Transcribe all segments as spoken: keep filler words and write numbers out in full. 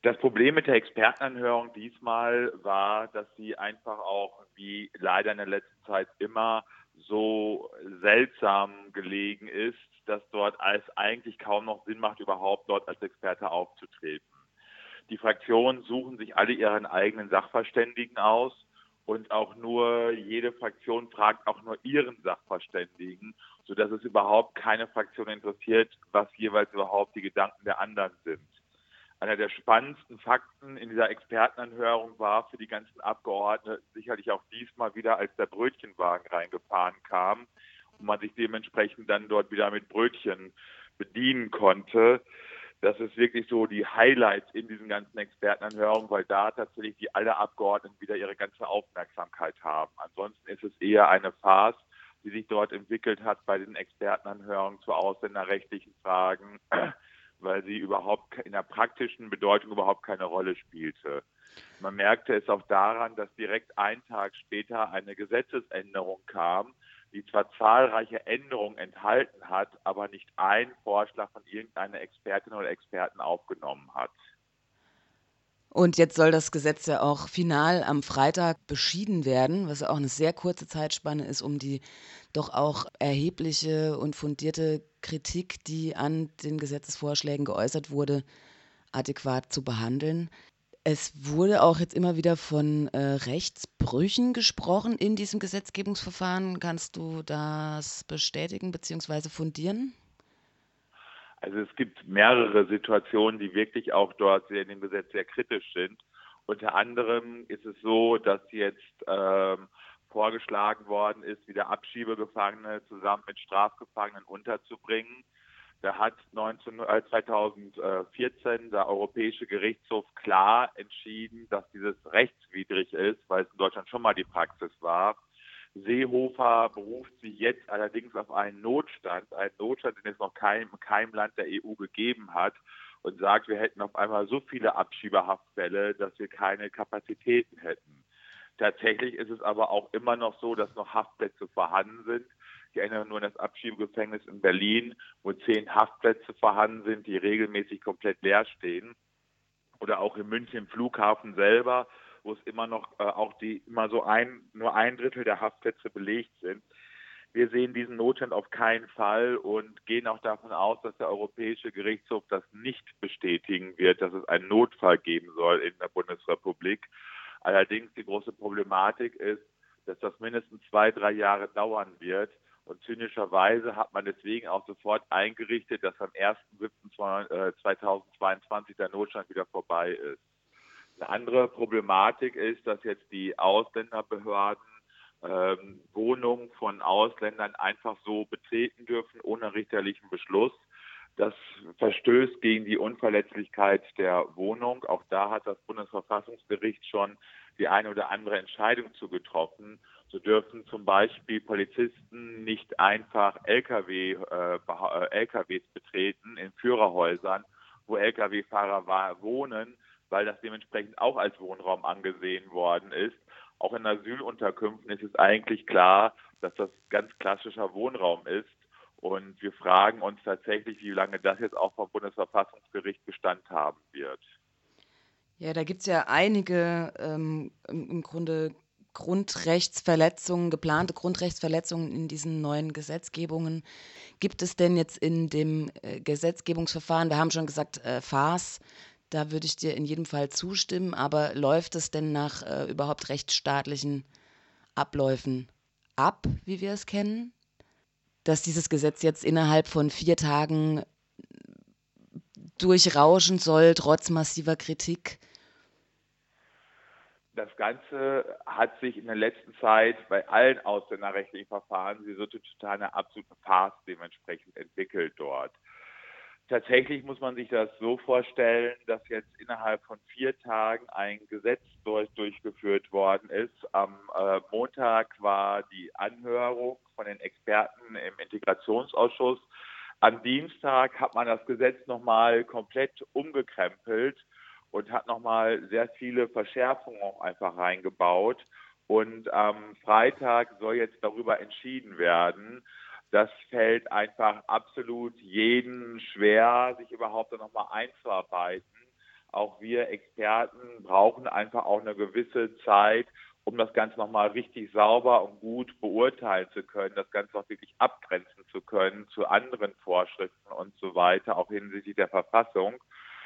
Das Problem mit der Expertenanhörung diesmal war, dass sie einfach auch, wie leider in der letzten Zeit immer, so seltsam gelegen ist, dass dort es eigentlich kaum noch Sinn macht, überhaupt dort als Experte aufzutreten. Die Fraktionen suchen sich alle ihren eigenen Sachverständigen aus und auch nur jede Fraktion fragt auch nur ihren Sachverständigen, sodass es überhaupt keine Fraktion interessiert, was jeweils überhaupt die Gedanken der anderen sind. Einer der spannendsten Fakten in dieser Expertenanhörung war für die ganzen Abgeordneten sicherlich auch diesmal wieder, als der Brötchenwagen reingefahren kam und man sich dementsprechend dann dort wieder mit Brötchen bedienen konnte. Das ist wirklich so die Highlights in diesen ganzen Expertenanhörungen, weil da tatsächlich die alle Abgeordneten wieder ihre ganze Aufmerksamkeit haben. Ansonsten ist es eher eine Farce, die sich dort entwickelt hat bei den Expertenanhörungen zu ausländerrechtlichen Fragen, weil sie überhaupt in der praktischen Bedeutung überhaupt keine Rolle spielte. Man merkte es auch daran, dass direkt einen Tag später eine Gesetzesänderung kam, die zwar zahlreiche Änderungen enthalten hat, aber nicht einen Vorschlag von irgendeiner Expertin oder Experten aufgenommen hat. Und jetzt soll das Gesetz ja auch final am Freitag beschieden werden, was ja auch eine sehr kurze Zeitspanne ist, um die doch auch erhebliche und fundierte Kritik, die an den Gesetzesvorschlägen geäußert wurde, adäquat zu behandeln. Es wurde auch jetzt immer wieder von äh, Rechtsbrüchen gesprochen in diesem Gesetzgebungsverfahren. Kannst du das bestätigen bzw. fundieren? Also es gibt mehrere Situationen, die wirklich auch dort in dem Gesetz sehr kritisch sind. Unter anderem ist es so, dass jetzt ähm, vorgeschlagen worden ist, wieder Abschiebegefangene zusammen mit Strafgefangenen unterzubringen. Da hat neunzehn, äh, zweitausendvierzehn der Europäische Gerichtshof klar entschieden, dass dieses rechtswidrig ist, weil es in Deutschland schon mal die Praxis war. Seehofer beruft sich jetzt allerdings auf einen Notstand, einen Notstand, den es noch kein, keinem Land der E U gegeben hat, und sagt, wir hätten auf einmal so viele Abschiebehaftfälle, dass wir keine Kapazitäten hätten. Tatsächlich ist es aber auch immer noch so, dass noch Haftplätze vorhanden sind. Ich erinnere nur an das Abschiebegefängnis in Berlin, wo zehn Haftplätze vorhanden sind, die regelmäßig komplett leer stehen. Oder auch in München im Flughafen selber, wo es immer noch äh, auch die immer so ein nur ein Drittel der Haftplätze belegt sind. Wir sehen diesen Notstand auf keinen Fall und gehen auch davon aus, dass der Europäische Gerichtshof das nicht bestätigen wird, dass es einen Notfall geben soll in der Bundesrepublik. Allerdings die große Problematik ist, dass das mindestens zwei, drei Jahre dauern wird. Und zynischerweise hat man deswegen auch sofort eingerichtet, dass am ersten siebten zweitausendzweiundzwanzig der Notstand wieder vorbei ist. Eine andere Problematik ist, dass jetzt die Ausländerbehörden ähm, Wohnungen von Ausländern einfach so betreten dürfen, ohne richterlichen Beschluss. Das verstößt gegen die Unverletzlichkeit der Wohnung. Auch da hat das Bundesverfassungsgericht schon die eine oder andere Entscheidung zugetroffen. So dürfen zum Beispiel Polizisten nicht einfach L K W, äh, L K Ws betreten in Führerhäusern, wo L K W-Fahrer wohnen, weil das dementsprechend auch als Wohnraum angesehen worden ist. Auch in Asylunterkünften ist es eigentlich klar, dass das ganz klassischer Wohnraum ist. Und wir fragen uns tatsächlich, wie lange das jetzt auch vom Bundesverfassungsgericht Bestand haben wird. Ja, da gibt es ja einige ähm, im, im Grunde Grundrechtsverletzungen, geplante Grundrechtsverletzungen in diesen neuen Gesetzgebungen. Gibt es denn jetzt in dem äh, Gesetzgebungsverfahren, wir haben schon gesagt, äh, Farce, da würde ich dir in jedem Fall zustimmen, aber läuft es denn nach äh, überhaupt rechtsstaatlichen Abläufen ab, wie wir es kennen? Dass dieses Gesetz jetzt innerhalb von vier Tagen durchrauschen soll, trotz massiver Kritik? Das Ganze hat sich in der letzten Zeit bei allen ausländerrechtlichen Verfahren, wie so total eine absolute Farce dementsprechend entwickelt dort. Tatsächlich muss man sich das so vorstellen, dass jetzt innerhalb von vier Tagen ein Gesetz durch, durchgeführt worden ist. Am äh, Montag war die Anhörung von den Experten im Integrationsausschuss. Am Dienstag hat man das Gesetz nochmal komplett umgekrempelt und hat nochmal sehr viele Verschärfungen auch einfach reingebaut. Und am Freitag soll jetzt darüber entschieden werden. Das fällt einfach absolut jedem schwer, sich überhaupt noch mal einzuarbeiten. auch wir Experten brauchen einfach auch eine gewisse Zeit, um das Ganze nochmal richtig sauber und gut beurteilen zu können, das Ganze auch wirklich abgrenzen zu können zu anderen Vorschriften und so weiter, auch hinsichtlich der Verfassung.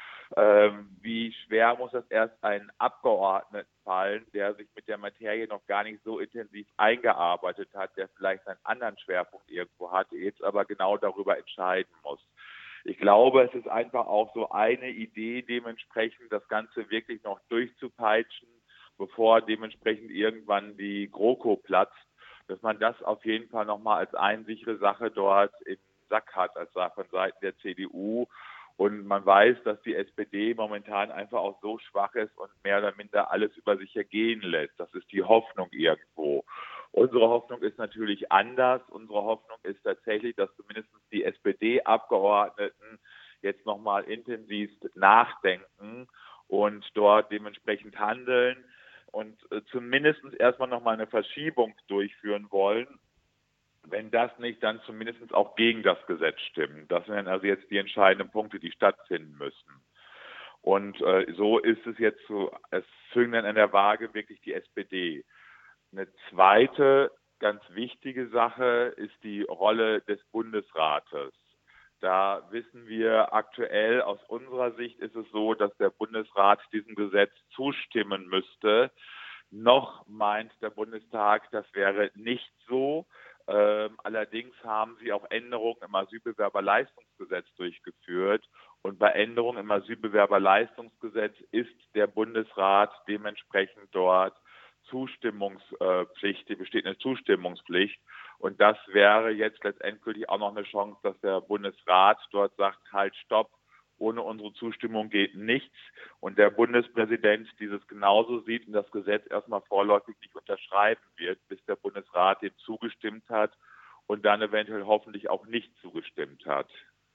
Ähm, wie schwer muss das erst einen Abgeordneten fallen, der sich mit der Materie noch gar nicht so intensiv eingearbeitet hat, der vielleicht einen anderen Schwerpunkt irgendwo hat, jetzt aber genau darüber entscheiden muss. Ich glaube, es ist einfach auch so eine Idee, dementsprechend das Ganze wirklich noch durchzupeitschen, bevor dementsprechend irgendwann die GroKo platzt, dass man das auf jeden Fall nochmal als einsichere Sache dort im Sack hat, als von Seiten der C D U. Und man weiß, dass die S P D momentan einfach auch so schwach ist und mehr oder minder alles über sich ergehen lässt. Das ist die Hoffnung irgendwo. Unsere Hoffnung ist natürlich anders. Unsere Hoffnung ist tatsächlich, dass zumindest die S P D-Abgeordneten jetzt nochmal intensiv nachdenken und dort dementsprechend handeln und äh, zumindest erstmal nochmal eine Verschiebung durchführen wollen. Wenn das nicht, dann zumindest auch gegen das Gesetz stimmen. Das sind also jetzt die entscheidenden Punkte, die stattfinden müssen. Und äh, so ist es jetzt so, es züngt dann an der Waage wirklich die S P D. Eine zweite ganz wichtige Sache ist die Rolle des Bundesrates. Da wissen wir aktuell, aus unserer Sicht ist es so, dass der Bundesrat diesem Gesetz zustimmen müsste. Noch meint der Bundestag, das wäre nicht so. Ähm, allerdings haben sie auch Änderungen im Asylbewerberleistungsgesetz durchgeführt. Und bei Änderungen im Asylbewerberleistungsgesetz ist der Bundesrat dementsprechend dort Zustimmungspflicht, besteht eine Zustimmungspflicht. Und das wäre jetzt letztendlich auch noch eine Chance, dass der Bundesrat dort sagt, halt, stopp, ohne unsere Zustimmung geht nichts. Und der Bundespräsident dieses genauso sieht und das Gesetz erstmal vorläufig nicht unterschreiben wird, bis der Bundesrat dem zugestimmt hat und dann eventuell hoffentlich auch nicht zugestimmt hat.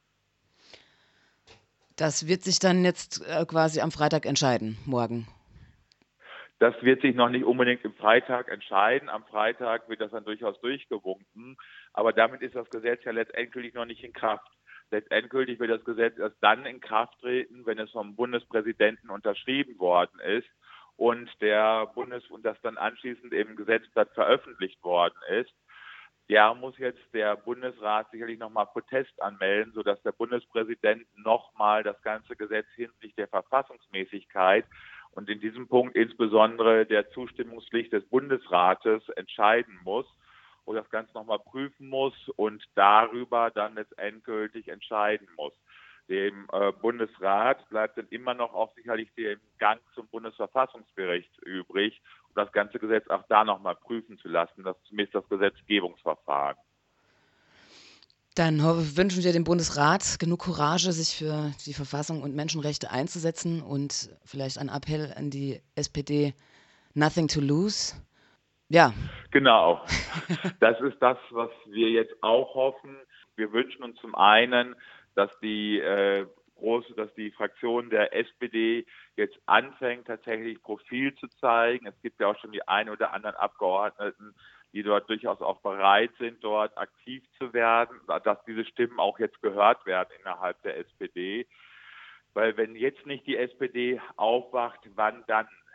Das wird sich dann jetzt äh, quasi am Freitag entscheiden, morgen. Das wird sich noch nicht unbedingt am Freitag entscheiden. Am Freitag wird das dann durchaus durchgewunken. Aber damit ist das Gesetz ja letztendlich noch nicht in Kraft. Letztendgültig wird das Gesetz erst dann in Kraft treten, wenn es vom Bundespräsidenten unterschrieben worden ist und der Bundes und das dann anschließend im Gesetzblatt veröffentlicht worden ist. Ja, muss jetzt der Bundesrat sicherlich nochmal Protest anmelden, sodass der Bundespräsident nochmal das ganze Gesetz hinsichtlich der Verfassungsmäßigkeit und in diesem Punkt insbesondere der Zustimmungspflicht des Bundesrates entscheiden muss und das Ganze nochmal prüfen muss und darüber dann letztendgültig entscheiden muss. Dem äh, Bundesrat bleibt dann immer noch auch sicherlich der Gang zum Bundesverfassungsgericht übrig, um das ganze Gesetz auch da nochmal prüfen zu lassen. Das ist zumindest das Gesetzgebungsverfahren. Dann wünschen wir dem Bundesrat genug Courage, sich für die Verfassung und Menschenrechte einzusetzen und vielleicht ein Appell an die S P D, nothing to lose. Ja. Genau. Das ist das, was wir jetzt auch hoffen. Wir wünschen uns zum einen, dass die äh, große, dass die Fraktion der S P D jetzt anfängt, tatsächlich Profil zu zeigen. Es gibt ja auch schon die ein oder anderen Abgeordneten, die dort durchaus auch bereit sind, dort aktiv zu werden, dass diese Stimmen auch jetzt gehört werden innerhalb der S P D. Weil wenn jetzt nicht die S P D aufwacht, wann dann?